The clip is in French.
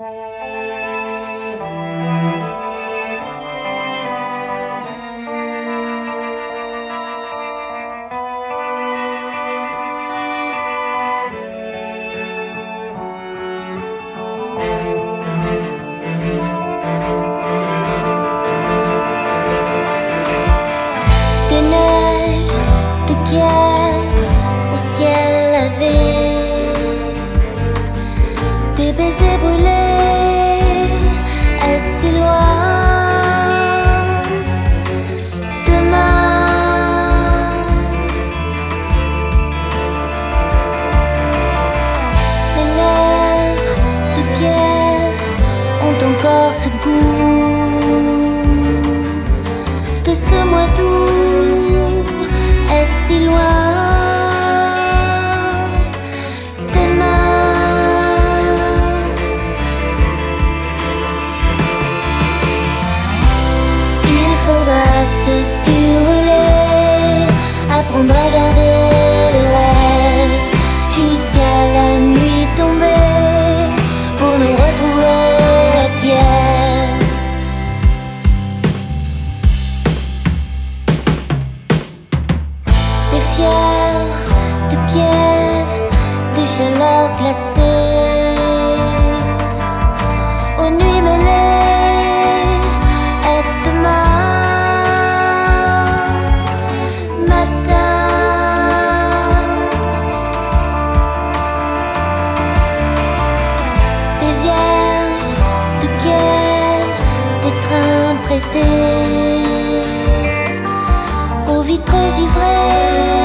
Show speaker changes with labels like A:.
A: Au ciel lavé, des baisers brûlés, est-ce si loin? Demain, les lèvres de Kiev ont encore ce goût de ce mois d'août. Est-ce si loin? Tes mains, il faudra se survoler, apprendre à garder le rêve jusqu'à la nuit tombée pour nous retrouver à Kiev. Des fiers de Kiev, des chaleurs glacées, aux nuits mêlées, est-ce demain matin? Des vierges de Kiev, des trains pressés, aux vitres givrées.